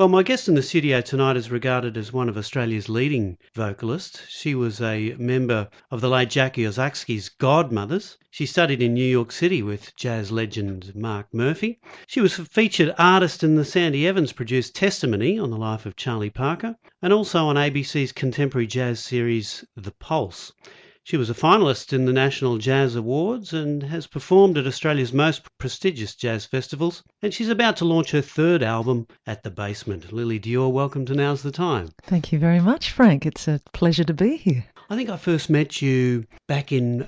Well, my guest in the studio tonight is regarded as one of Australia's leading vocalists. She was a member of the late Jackie Ozakski's Godmothers. She studied in New York City with jazz legend Mark Murphy. She was a featured artist in the Sandy Evans-produced Testimony on the life of Charlie Parker, and also on ABC's contemporary jazz series The Pulse. She was a finalist in the National Jazz Awards and has performed at Australia's most prestigious jazz festivals, and she's about to launch her third album at the Basement. Lily Dior, welcome to Now's the Time. Thank you very much, Frank. It's a pleasure to be here. I think I first met you back in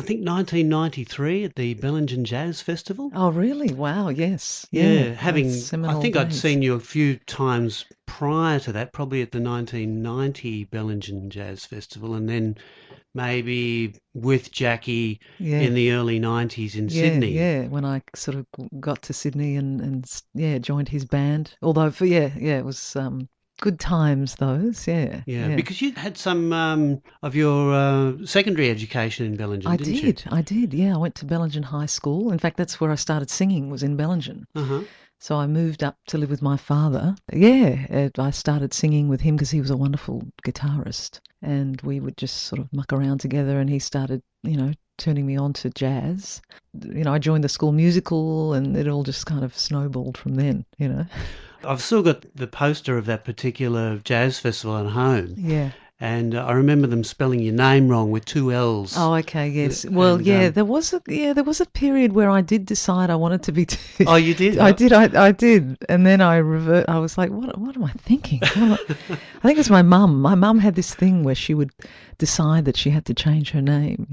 1993 at the Bellingen Jazz Festival. Oh, really? Wow, yes. Yeah, I think I'd days. seen you a few times prior to that, probably at the 1990 Bellingen Jazz Festival, and then maybe with Jackie in the early 90s in Sydney. Yeah, when I sort of got to Sydney and joined his band. Although, it was good times, those, yeah. Yeah, because you had some of your secondary education in Bellingen, didn't you? I did, yeah. I went to Bellingen High School. In fact, that's where I started singing, was in Bellingen. Uh-huh. So I moved up to live with my father. Yeah, I started singing with him because he was a wonderful guitarist. And we would just sort of muck around together, and he started, turning me on to jazz. I joined the school musical, and it all just kind of snowballed from then, I've still got the poster of that particular jazz festival at home. Yeah. And I remember them spelling your name wrong with two L's. Oh, okay, yes. Well, there was a period where I did decide I wanted to be. Oh, you did? I did, and then I was like, what am I thinking? I think it's my mum. My mum had this thing where she would decide that she had to change her name.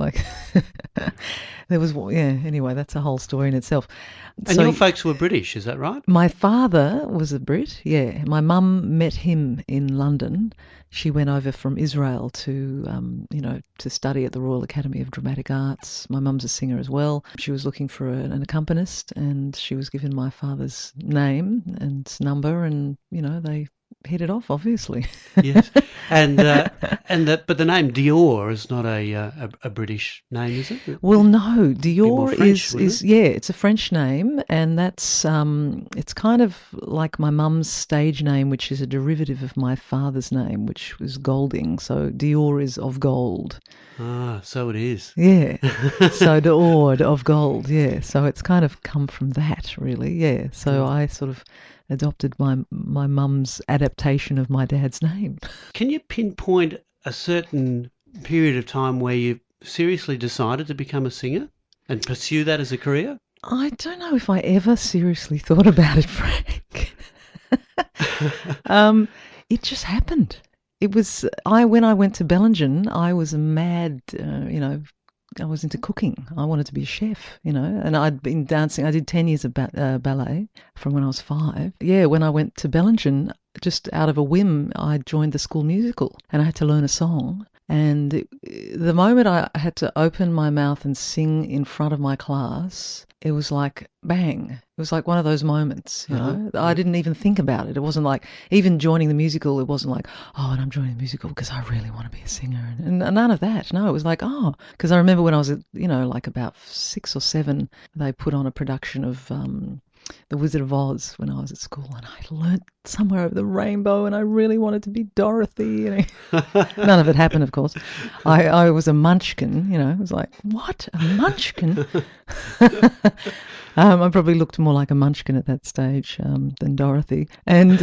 There was Anyway, that's a whole story in itself. And your folks were British, is that right? My father was a Brit. Yeah, my mum met him in London. She went over from Israel to study at the Royal Academy of Dramatic Arts. My mum's a singer as well. She was looking for an accompanist, and she was given my father's name and number, and they hit it off, obviously. Yes, but the name Dior is not a British name, is it? Well, no, Dior French, it's a French name, and that's it's kind of like my mum's stage name, which is a derivative of my father's name, which was Golding. So Dior is of gold. Ah, so it is. Yeah. So Dior of gold. Yeah. So it's kind of come from that, really. Yeah. So I sort of adopted my mum's adaptation of my dad's name. Can you pinpoint a certain period of time where you seriously decided to become a singer and pursue that as a career? I don't know if I ever seriously thought about it, Frank. It just happened. It was when I went to Bellingen, I was a mad, I was into cooking. I wanted to be a chef, and I'd been dancing. I did 10 years of ballet from when I was 5. Yeah, when I went to Bellingen, just out of a whim, I joined the school musical, and I had to learn a song. And the moment I had to open my mouth and sing in front of my class, it was like bang. It was like one of those moments, I didn't even think about it. It wasn't like, even joining the musical, it wasn't like, and I'm joining the musical because I really want to be a singer. And none of that. No, it was like, because I remember when I was, like about 6 or 7, they put on a production of The Wizard of Oz when I was at school, and I learnt Somewhere Over the Rainbow, and I really wanted to be Dorothy. None of it happened, of course. I was a munchkin, It was like, what? A munchkin? I probably looked more like a munchkin at that stage than Dorothy. And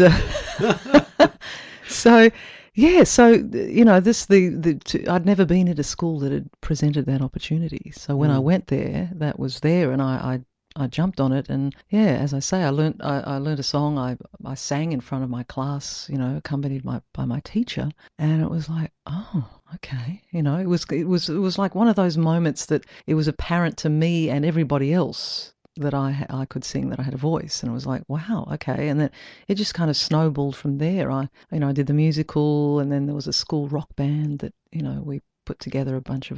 I'd never been at a school that had presented that opportunity. So when I went there, that was there, and I jumped on it, and as I say, I learnt a song. I sang in front of my class, accompanied by my teacher, and it was like, okay, it was like one of those moments that it was apparent to me and everybody else that I could sing, that I had a voice, and it was like, wow, okay, and then it just kind of snowballed from there. I did the musical, and then there was a school rock band that we put together, a bunch of us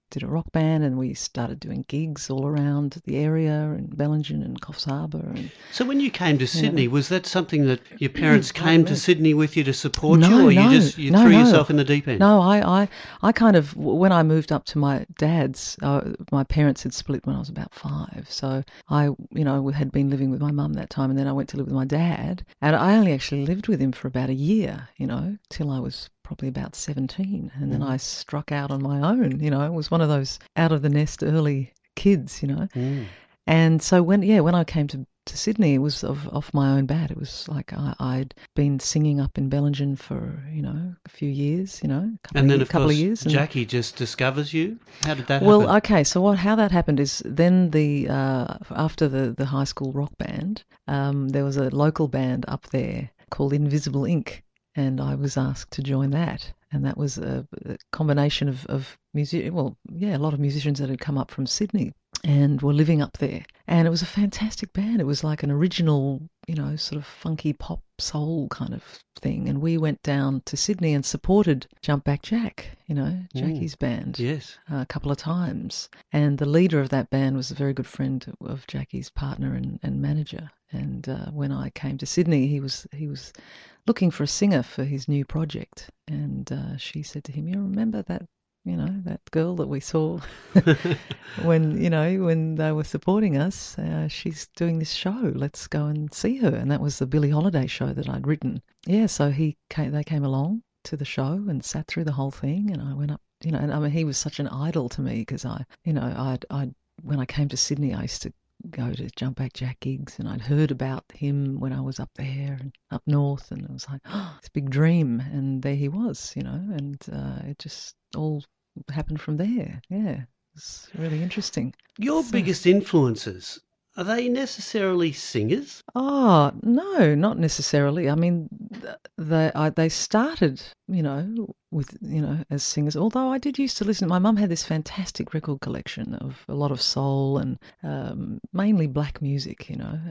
did a rock band, and we started doing gigs all around the area in Bellingen and Coffs Harbour. And So when you came to Sydney, was that something that your parents Pardon came to me. Sydney with you to support you, No, or no, you no, threw no. yourself in the deep end? No, I kind of, when I moved up to my dad's, my parents had split when I was about 5. So had been living with my mum that time, and then I went to live with my dad. And I only actually lived with him for about a year, till I was probably about 17. And then I struck out on my own, It was one of those out of the nest early kids. Mm. And so when I came to Sydney, it was off my own bat. It was like I'd been singing up in Bellingen for, a few years, And then, of couple course, of years. And, Jackie just discovers you. How did that well, happen? okay, so how that happened is then after the high school rock band, there was a local band up there called Invisible Ink, and I was asked to join that. And that was a combination of a lot of musicians that had come up from Sydney and were living up there. And it was a fantastic band. It was like an original, sort of funky pop soul kind of thing. And we went down to Sydney and supported Jump Back Jack, Jackie's band, Yes. a couple of times. And the leader of that band was a very good friend of Jackie's partner and manager. And when I came to Sydney, he was looking for a singer for his new project. And she said to him, "You remember that, that girl that we saw when they were supporting us? She's doing this show. Let's go and see her." And that was the Billie Holiday show that I'd written. Yeah, so they came along to the show and sat through the whole thing. And I went up, and I mean, he was such an idol to me because when I came to Sydney, I used to go to Jump Back Jack gigs, and I'd heard about him when I was up there and up north, and it was like, oh, this big dream, and there he was, and it just all happened from there. Yeah, it's really interesting. Your biggest influences, are they necessarily singers? Oh, no, not necessarily. I mean, they started, with, as singers. Although I did used to listen. My mum had this fantastic record collection of a lot of soul and mainly black music,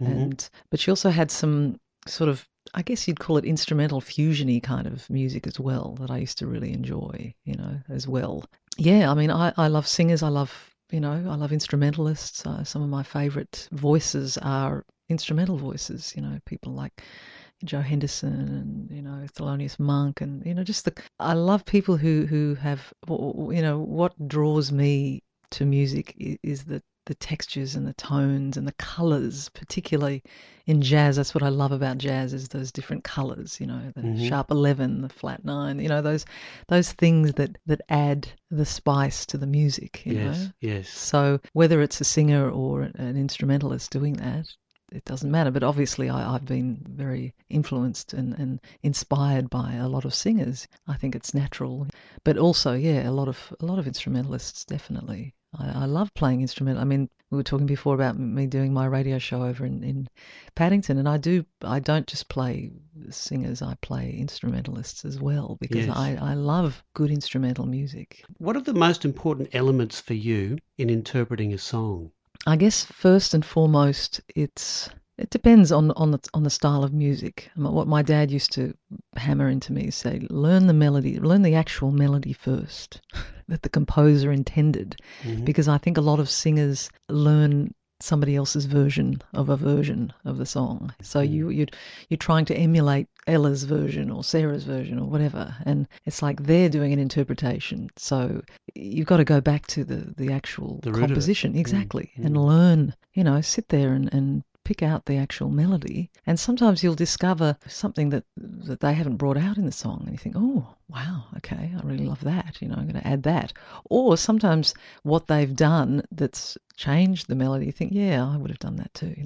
but she also had some sort of, I guess you'd call it instrumental fusiony kind of music as well that I used to really enjoy, as well. Yeah, I mean, I love singers. I love instrumentalists. Some of my favourite voices are instrumental voices, people like Joe Henderson and, Thelonious Monk, and, I love people who have, what draws me to music is the textures and the tones and the colours, particularly in jazz. That's what I love about jazz, is those different colours, the sharp 11, the flat 9, those things that add the spice to the music, Yes, yes. So whether it's a singer or an instrumentalist doing that, it doesn't matter. But obviously I've been very influenced and inspired by a lot of singers. I think it's natural. But also, yeah, a lot of instrumentalists, definitely. I love playing instrumental. I mean, we were talking before about me doing my radio show over in Paddington, and I don't just play singers, I play instrumentalists as well, because Yes. I love good instrumental music. What are the most important elements for you in interpreting a song? I guess first and foremost, it depends on the style of music. What my dad used to hammer into me is say, learn the actual melody first that the composer intended, because I think a lot of singers learn somebody else's version of the song. So you're trying to emulate Ella's version or Sarah's version or whatever, and it's like they're doing an interpretation. So you've got to go back to the actual The root of it. composition, exactly, and learn. Sit there and pick out the actual melody, and sometimes you'll discover something that they haven't brought out in the song, and you think, oh wow, okay, I really love that, I'm going to add that. Or sometimes what they've done that's changed the melody, you think, yeah, I would have done that too,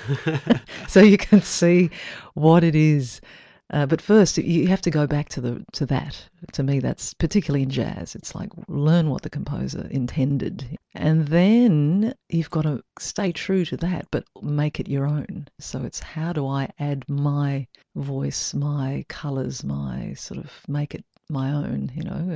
So you can see what it is. But first, you have to go back to that. To me, that's particularly in jazz. It's like learn what the composer intended, and then you've got to stay true to that, but make it your own. So it's how do I add my voice, my colours, my sort of make it my own,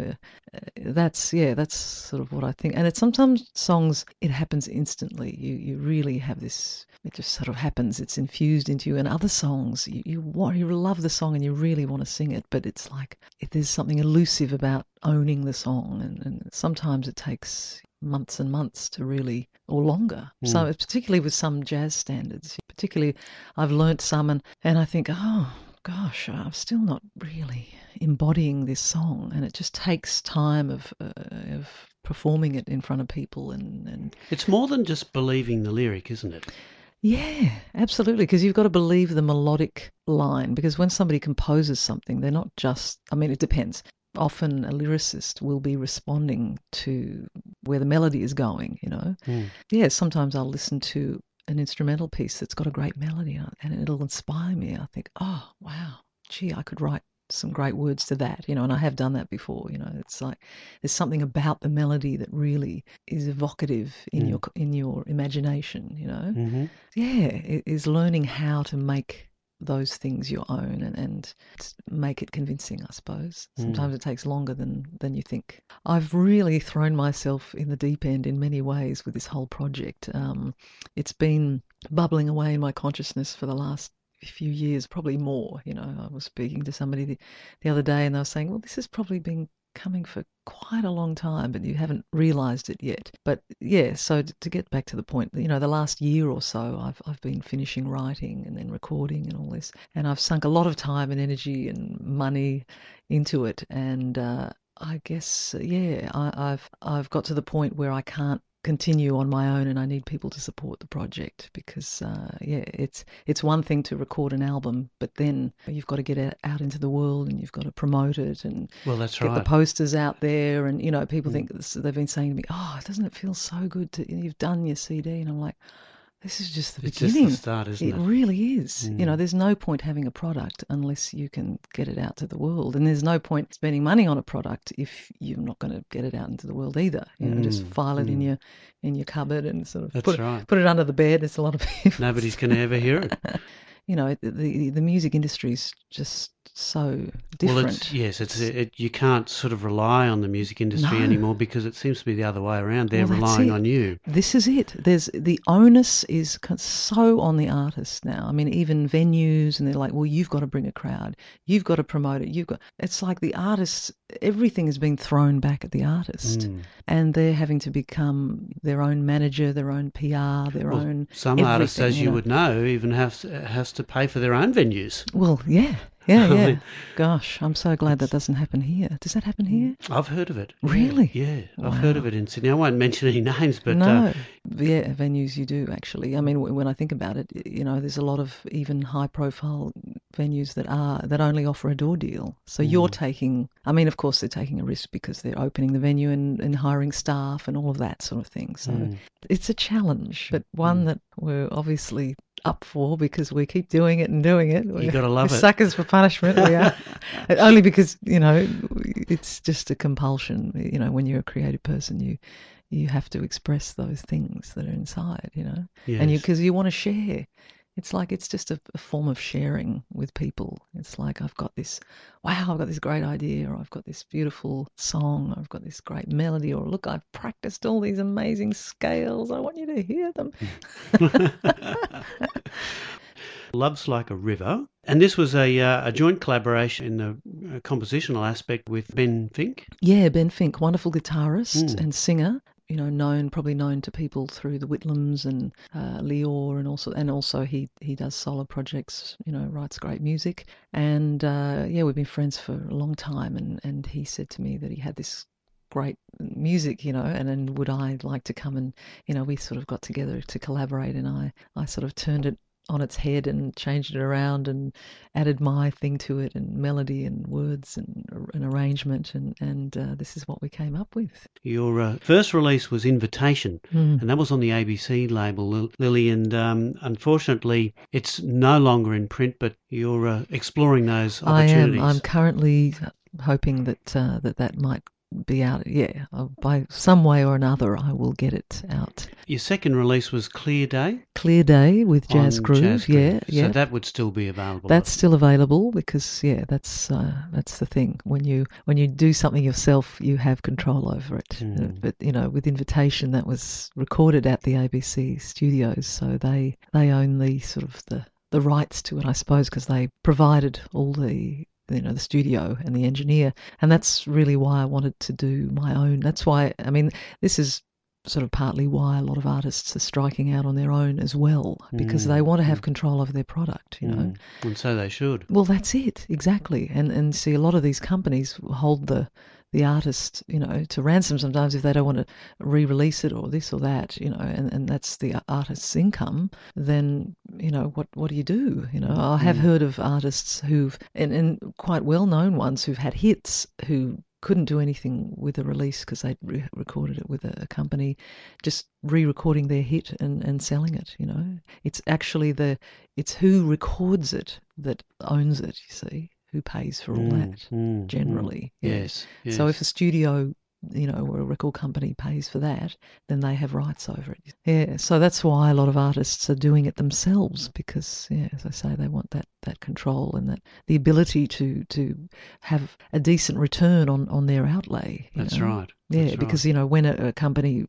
that's sort of what I think. And it's sometimes songs, it happens instantly. You really have this, it just sort of happens. It's infused into you. And other songs, you love the song and you really want to sing it, but it's like there's something elusive about owning the song, and sometimes it takes months and months to really, or longer. So particularly with some jazz standards, particularly I've learnt some, and I think, oh gosh, I'm still not really embodying this song, and it just takes time of performing it in front of people, and it's more than just believing the lyric, isn't it? yeah, absolutely, because you've got to believe the melodic line, because when somebody composes something, they're not just, I mean, it depends. Often a lyricist will be responding to where the melody is going, Yeah, sometimes I'll listen to an instrumental piece that's got a great melody and it'll inspire me. I think, oh, wow, gee, I could write some great words to that, and I have done that before, It's like there's something about the melody that really is evocative in your imagination, Yeah, it is learning how to make those things your own and make it convincing, I suppose. Sometimes it takes longer than you think. I've really thrown myself in the deep end in many ways with this whole project. It's been bubbling away in my consciousness for the last few years, probably more. I was speaking to somebody the other day and they were saying, well, this has probably been coming for quite a long time, but you haven't realised it yet. But yeah, so to get back to the point, the last year or so, I've been finishing writing and then recording and all this, and I've sunk a lot of time and energy and money into it, and I guess I've got to the point where I can't continue on my own, and I need people to support the project because it's one thing to record an album, but then you've got to get it out into the world and you've got to promote it and get the posters out there, and people think they've been saying to me, oh, doesn't it feel so good to you've done your CD, and I'm like, this is just the beginning. It's just the start, isn't it? It really is. There's no point having a product unless you can get it out to the world. And there's no point spending money on a product if you're not going to get it out into the world either. Just file it in your cupboard and sort of put it under the bed. It's a lot of people. Nobody's going to ever hear it. The music industry is just so different. Well, you can't sort of rely on the music industry anymore because it seems to be the other way around. They're relying on you. This is it. The onus is so on the artist now. I mean, even venues, and they're like, well, you've got to bring a crowd. You've got to promote it. It's like the artists, everything is being thrown back at the artist. And they're having to become their own manager, their own PR, their own some artists, as you would know, even has to pay for their own venues. Well, yeah. Yeah. Gosh, I'm so glad that doesn't happen here. Does that happen here? I've heard of it. Really? Yeah. Wow. I've heard of it in Sydney. I won't mention any names, but... No. Venues you do, actually. I mean, when I think about it, there's a lot of even high-profile venues that only offer a door deal. So you're taking... I mean, of course, they're taking a risk because they're opening the venue and hiring staff and all of that sort of thing. So it's a challenge, but one that we're obviously up for because we keep doing it and doing it. You got to love it. Suckers for punishment. We are. Only because, it's just a compulsion. When you're a creative person, you have to express those things that are inside, Yes. And because you want to share. It's like it's just a form of sharing with people. It's like I've got this great idea, or I've got this beautiful song, or I've got this great melody, or look, I've practiced all these amazing scales. I want you to hear them. Love's Like a River. And this was a joint collaboration in the compositional aspect with Ben Fink. Yeah, Ben Fink, wonderful guitarist and singer. Probably known to people through the Whitlams and Lior, and also he does solo projects. Writes great music, and we've been friends for a long time. And he said to me that he had this great music, and then would I like to come and we sort of got together to collaborate, and I sort of turned it on its head and changed it around and added my thing to it, and melody and words and an arrangement, and this is what we came up with. Your first release was Invitation, and that was on the ABC label, Lily, and unfortunately it's no longer in print, but you're exploring those opportunities. I'm currently hoping that might be out. Yeah, by some way or another, I will get it out. Your second release was Clear Day Clear Day with Jazz on Groove. Jazz Groove. Yeah. So that would still be available. That's still available because that's the thing. When you do something yourself, you have control over it. But with Invitation, that was recorded at the ABC studios, so they own the sort of the rights to it, I suppose, because they provided all the the studio and the engineer, and that's really why I wanted to do my own. That's why, I mean, this is sort of partly why a lot of artists are striking out on their own as well, because they want to have control over their product, And so they should. Well, that's it, exactly. And see, a lot of these companies hold the artist, to ransom sometimes if they don't want to re-release it or this or that, and that's the artist's income, then, what do you do? I have heard of artists who've, and quite well-known ones who've had hits who couldn't do anything with a release because they'd recorded it with a company, just re-recording their hit and selling it. It's actually it's who records it that owns it. You see, who pays for all that generally. Yes. So if a studio, or a record company pays for that, then they have rights over it. Yeah, so that's why a lot of artists are doing it themselves because, as I say, they want that control and that the ability to have a decent return on their outlay. That's right. Yeah, because when a company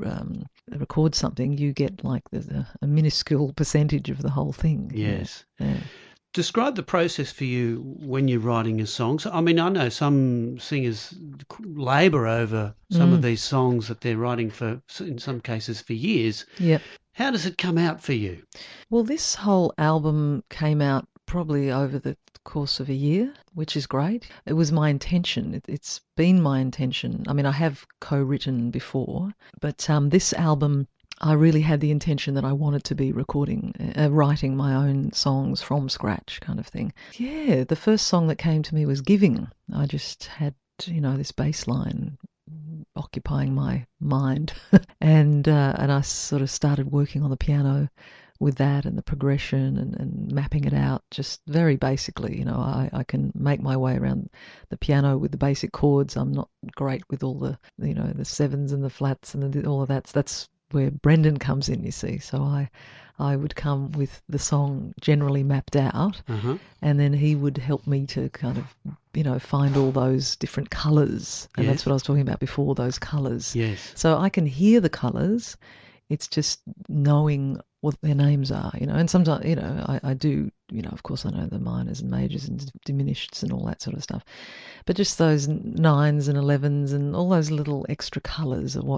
records something, you get like a minuscule percentage of the whole thing. Yes. Yeah. Describe the process for you when you're writing your songs. I mean, I know some singers labour over some of these songs that they're writing for, in some cases, for years. Yep. How does it come out for you? Well, this whole album came out probably over the course of a year, which is great. It was my intention. It's been my intention. I mean, I have co-written before, but this album, I really had the intention that I wanted to be writing my own songs from scratch kind of thing. Yeah, the first song that came to me was Giving. I just had, this bass line occupying my mind. and I sort of started working on the piano with that and the progression and mapping it out just very basically. I can make my way around the piano with the basic chords. I'm not great with all the, the sevens and the flats and all of that. That's where Brendan comes in, you see. So I would come with the song generally mapped out, and then he would help me to kind of, find all those different colours. And that's what I was talking about before, those colours. Yes. So I can hear the colours. It's just knowing what their names are, and sometimes, I do, of course I know the minors and majors and diminished and all that sort of stuff. But just those 9s and 11s and all those little extra colours are what,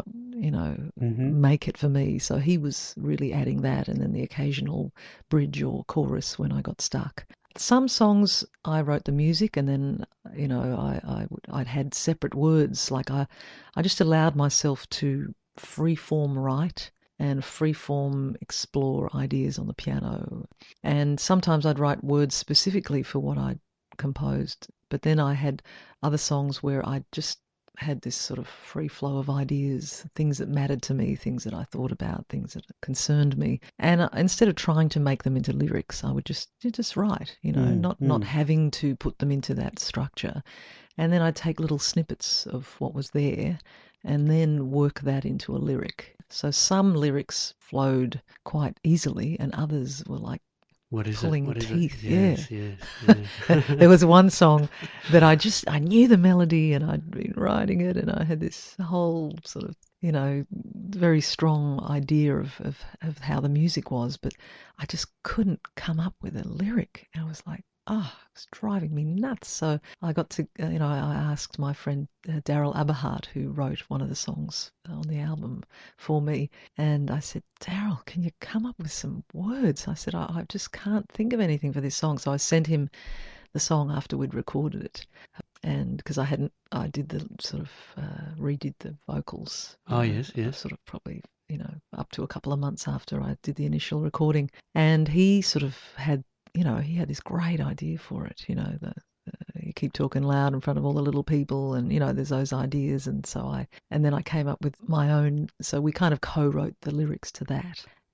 make it for me. So he was really adding that, and then the occasional bridge or chorus when I got stuck. Some songs I wrote the music, and then, I'd had separate words. Like I just allowed myself to freeform write and freeform explore ideas on the piano. And sometimes I'd write words specifically for what I'd composed. But then I had other songs where I just had this sort of free flow of ideas, things that mattered to me, things that I thought about, things that concerned me. And instead of trying to make them into lyrics, I would just write, not having to put them into that structure. And then I'd take little snippets of what was there and then work that into a lyric. So some lyrics flowed quite easily and others were like pulling teeth. Yes. There was one song that I knew the melody and I'd been writing it, and I had this whole sort of, very strong idea of how the music was, but I just couldn't come up with a lyric. And I was like, it was driving me nuts. So I got to, I asked my friend Daryl Aberhart, who wrote one of the songs on the album for me, and I said, Daryl, can you come up with some words? I said, I just can't think of anything for this song. So I sent him the song after we'd recorded it, and because I did the sort of redid the vocals. Yes. Sort of probably, up to a couple of months after I did the initial recording, and he sort of had. He had this great idea for it, you keep talking loud in front of all the little people, and, there's those ideas. And so then I came up with my own, so we kind of co-wrote the lyrics to that.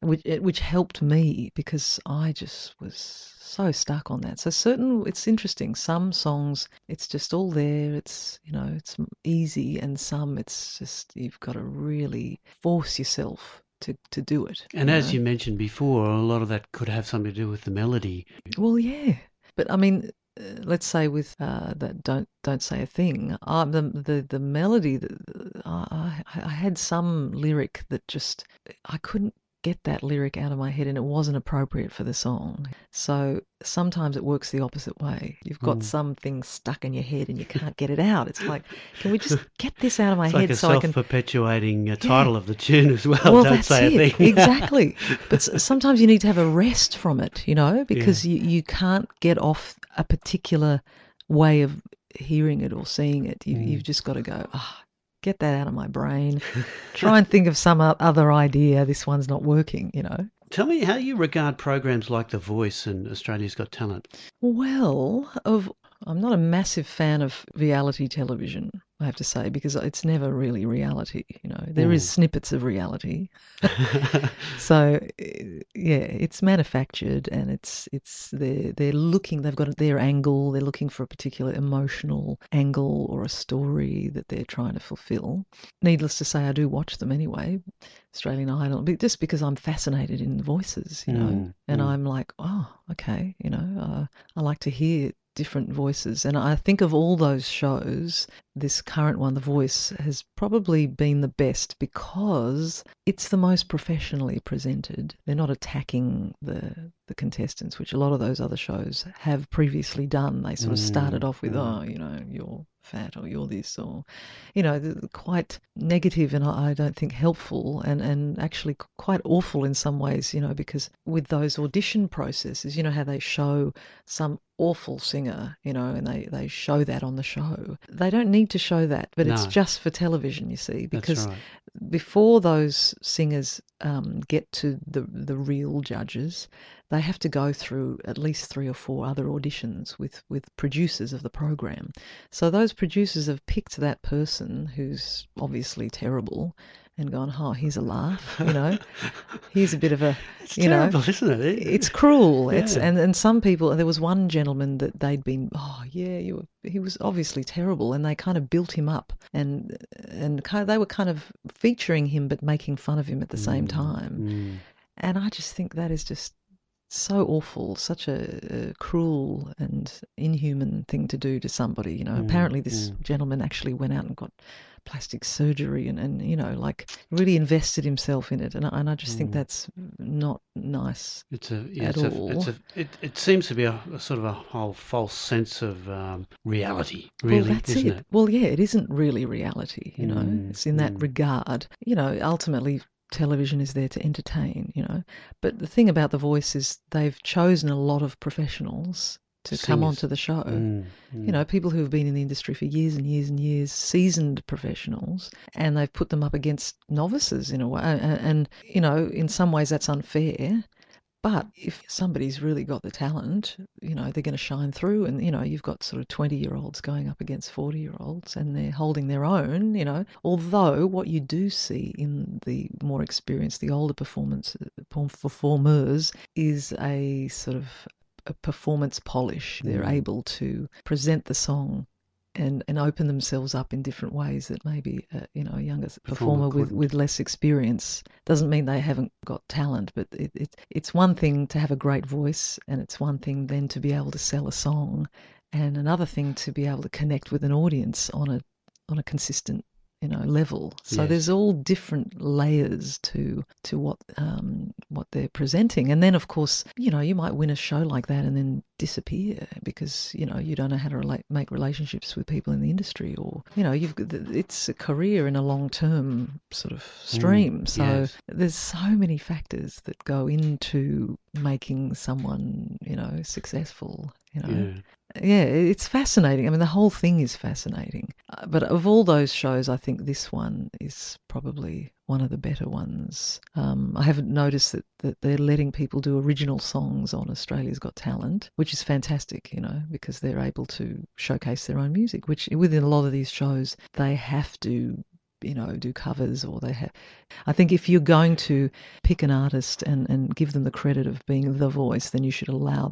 which helped me because I just was so stuck on that. So it's interesting. Some songs, it's just all there. It's, it's easy, and some it's just you've got to really force yourself to do it. And as you mentioned before, a lot of that could have something to do with the melody. Well, yeah, but I mean, let's say with that don't say a thing. The melody that I had some lyric that just I couldn't get that lyric out of my head, and it wasn't appropriate for the song. So sometimes it works the opposite way. You've got something stuck in your head and you can't get it out. It's like, can we just get this out of my head like so I can... It's like a self-perpetuating title of the tune as well. Well, Don't that's say it. a thing. Exactly. But sometimes you need to have a rest from it, because you can't get off a particular way of hearing it or seeing it. You've just got to go, get that out of my brain. Try and think of some other idea. This one's not working, Tell me how you regard programs like The Voice and Australia's Got Talent. Well, I'm not a massive fan of reality television, I have to say, because it's never really reality. There is snippets of reality. So yeah, it's manufactured, and they're looking. They've got their angle. They're looking for a particular emotional angle or a story that they're trying to fulfill. Needless to say, I do watch them anyway. Australian Idol, just because I'm fascinated in the voices, and I'm like, oh, okay, I like to hear different voices. And I think of all those shows, this current one, The Voice, has probably been the best because it's the most professionally presented. They're not attacking the contestants, which a lot of those other shows have previously done. They sort of started off with, you're fat, or you're this, or, quite negative, and I don't think helpful, and actually quite awful in some ways, because with those audition processes, how they show some awful singer, and they show that on the show. They don't need to show that, but it's just for television, you see, because before those singers get to the real judges, they have to go through at least 3 or 4 other auditions with producers of the program. So those producers have picked that person who's obviously terrible and gone, oh, here's a laugh, here's a bit of a, it's terrible, isn't it? It's cruel. Yeah. And some people, there was one gentleman that they'd been, he was obviously terrible, and they kind of built him up, and they were kind of featuring him but making fun of him at the same time. And I just think that is just so awful, such a cruel and inhuman thing to do to somebody. Apparently this gentleman actually went out and got plastic surgery and really invested himself in it, and I just think that's not nice at all. It seems to be a sort of a whole false sense of reality, really. Well, that's isn't it? Well, yeah, it isn't really reality. It's in that regard. Ultimately, television is there to entertain, But the thing about The Voice is they've chosen a lot of professionals to come onto the show. People who have been in the industry for years and years and years, seasoned professionals, and they've put them up against novices in a way. And in some ways that's unfair. But if somebody's really got the talent, they're going to shine through. And, you've got sort of 20-year-olds going up against 40-year-olds, and they're holding their own, Although what you do see in the more experienced, the older performers is a sort of a performance polish. They're able to present the song and open themselves up in different ways that maybe a younger performer with less experience. Doesn't mean they haven't got talent, but it's one thing to have a great voice, and it's one thing then to be able to sell a song, and another thing to be able to connect with an audience on a consistent level. So there's all different layers to what they're presenting. And then of course, you might win a show like that and then disappear because you don't know how to make relationships with people in the industry, or it's a career in a long-term sort of stream. So there's so many factors that go into making someone successful. Yeah, it's fascinating. I mean, the whole thing is fascinating. But of all those shows, I think this one is probably one of the better ones. I haven't noticed that they're letting people do original songs on Australia's Got Talent, which is fantastic, because they're able to showcase their own music, which within a lot of these shows, they have to do covers, or they have. I think if you're going to pick an artist and give them the credit of being the voice, then you should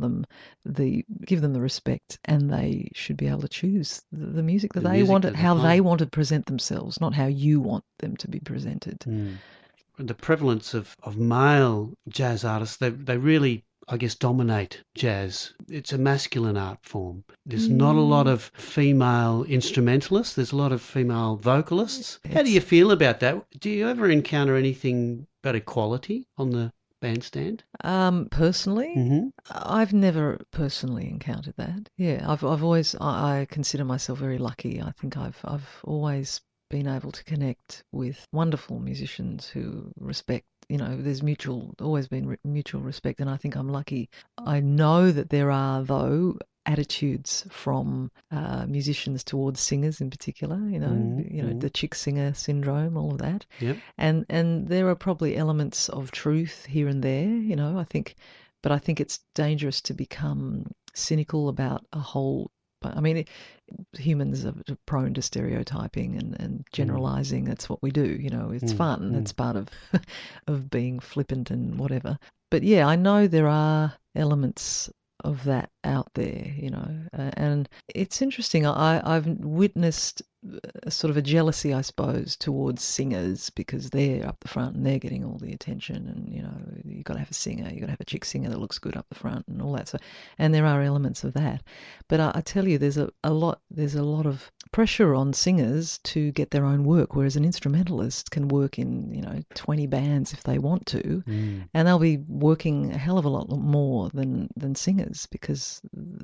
give them the respect, and they should be able to choose the music that The they music want, that they how play. they want to present themselves, not how you want them to be presented. The prevalence of male jazz artists, they really, I guess, dominate jazz. It's a masculine art form. There's not a lot of female instrumentalists. There's a lot of female vocalists. How do you feel about that? Do you ever encounter anything about equality on the bandstand? Personally, I've never personally encountered that. Yeah, I've always I consider myself very lucky. I think I've always been able to connect with wonderful musicians who respect. There's always been mutual respect, and I think I'm lucky. I know that there are, though, attitudes from musicians towards singers in particular. The chick singer syndrome, all of that. Yep. And there are probably elements of truth here and there. I think it's dangerous to become cynical about a whole. I mean, humans are prone to stereotyping and generalizing. That's what we do. It's fun. It's part of of being flippant and whatever. But yeah, I know there are elements of that out there, and it's interesting. I've witnessed sort of a jealousy, I suppose, towards singers because they're up the front and they're getting all the attention, and you've got to have a singer, you've got to have a chick singer that looks good up the front and all that. So, and there are elements of that, but I tell you, there's a lot of pressure on singers to get their own work, whereas an instrumentalist can work in 20 bands if they want to, and they'll be working a hell of a lot more than singers because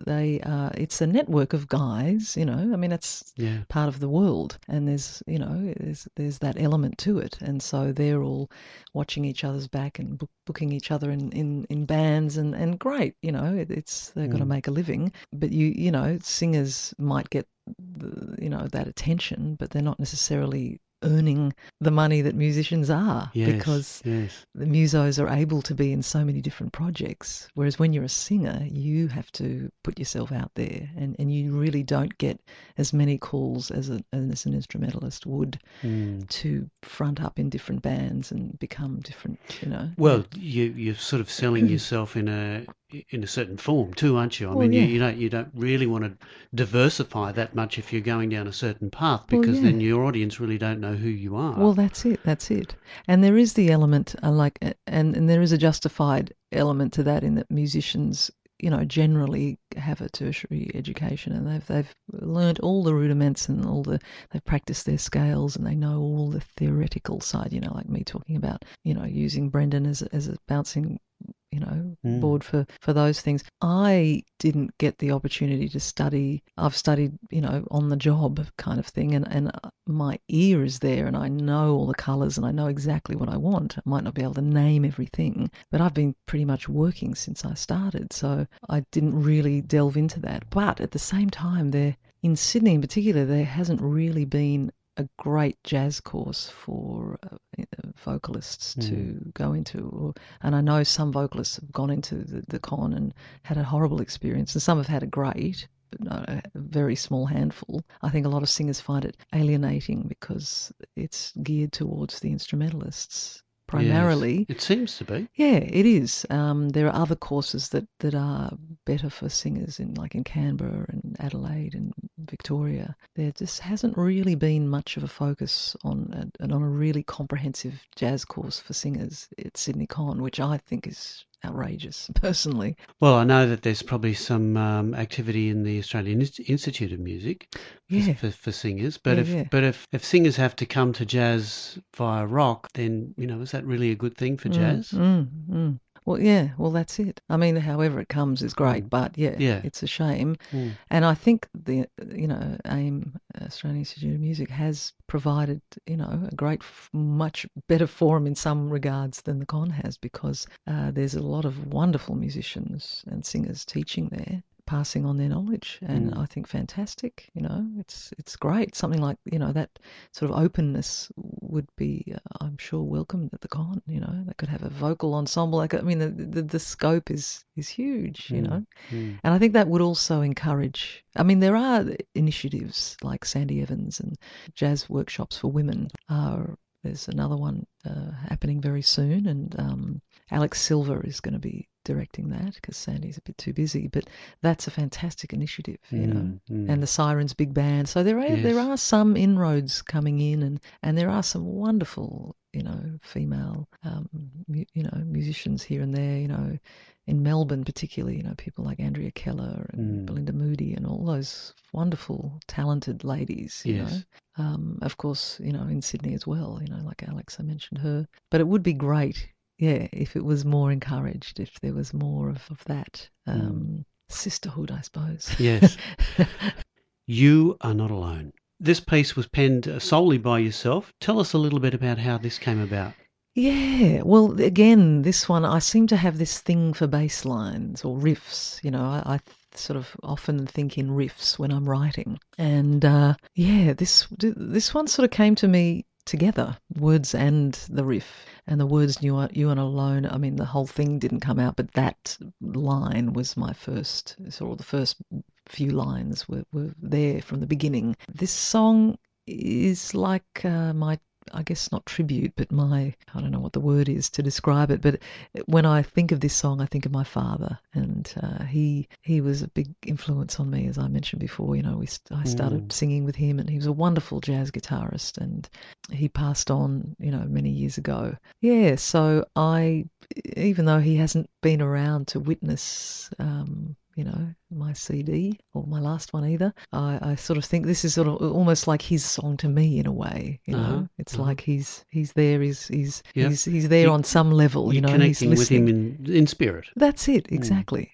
it's a network of guys. I mean, that's part of the world, and there's that element to it, and so they're all watching each other's back and booking each other in bands, and great, they've got to make a living, but singers might get that attention, but they're not necessarily earning the money that musicians are, because the musos are able to be in so many different projects, whereas when you're a singer you have to put yourself out there, and you really don't get as many calls as an instrumentalist would to front up in different bands and become different. Well, you're sort of selling yourself in a certain form too, aren't you? I mean, you don't really want to diversify that much if you're going down a certain path, because then your audience really don't know who you are. Well, that's it. And there is the element, and there is a justified element to that, in that musicians, generally have a tertiary education, and they've learned all the rudiments and they've practiced their scales, and they know all the theoretical side. Like me talking about using Brendan as a bouncing board for those things. I didn't get the opportunity to study. I've studied, on the job kind of thing, and my ear is there, and I know all the colours, and I know exactly what I want. I might not be able to name everything, but I've been pretty much working since I started, so I didn't really delve into that. But at the same time, in Sydney in particular, there hasn't really been a great jazz course for vocalists to go into, and I know some vocalists have gone into the con and had a horrible experience, and some have had a great, but a very small handful. I think a lot of singers find it alienating because it's geared towards the instrumentalists primarily. Yes, it seems to be. Yeah, it is. There are other courses that are better for singers in Canberra and Adelaide and Victoria. There just hasn't really been much of a focus on a really comprehensive jazz course for singers at Sydney Con, which I think is outrageous, personally. Well, I know that there's probably some activity in the Australian Institute of Music for singers, but if singers have to come to jazz via rock, then is that really a good thing for jazz? Well, that's it. I mean, however it comes is great, but it's a shame. And I think the AIM, Australian Institute of Music, has provided a great, much better forum in some regards than the Con has, because there's a lot of wonderful musicians and singers teaching there. passing on their knowledge, and I think fantastic. It's great. Something like that sort of openness would be, I'm sure, welcomed at the con. They could have a vocal ensemble. The scope is huge. And I think that would also encourage. I mean, there are initiatives like Sandy Evans and jazz workshops for women. There's another one happening very soon, and Alex Silver is going to be directing that because Sandy's a bit too busy. But that's a fantastic initiative, and the Sirens Big Band. So there are some inroads coming in, and there are some wonderful, female, musicians here and there, in Melbourne particularly, people like Andrea Keller and Belinda Moody and all those wonderful, talented ladies, Yes. Of course, in Sydney as well, like Alex, I mentioned her. But it would be great, if it was more encouraged, if there was more of that sisterhood, I suppose. Yes. You Are Not Alone. This piece was penned solely by yourself. Tell us a little bit about how this came about. Yeah, well, again, this one, I seem to have this thing for bass lines or riffs. I sort of often think in riffs when I'm writing. And this one sort of came to me together, words and the riff. And the words You Are Alone, I mean, the whole thing didn't come out, but that line was my first, sort of the first few lines were there from the beginning. This song is like my, I guess not tribute, but I don't know what the word is to describe it, but when I think of this song, I think of my father, and he was a big influence on me, as I mentioned before. I started singing with him, and he was a wonderful jazz guitarist, and he passed on, many years ago. Yeah, so even though he hasn't been around to witness my CD or my last one either, I sort of think this is sort of almost like his song to me in a way. It's like he's there. He's there on some level. You're connecting with him in spirit. That's it. Exactly.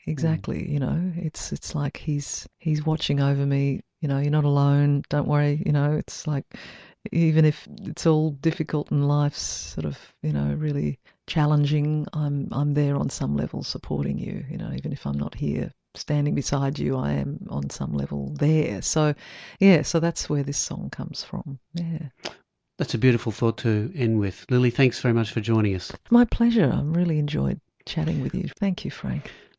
It's like he's watching over me. You're not alone. Don't worry. It's like, even if it's all difficult and life's sort of really challenging, I'm there on some level supporting you. Even if I'm not here standing beside you, I am on some level there. So that's where this song comes from. Yeah. That's a beautiful thought to end with. Lily, thanks very much for joining us. My pleasure. I really enjoyed chatting with you. Thank you, Frank.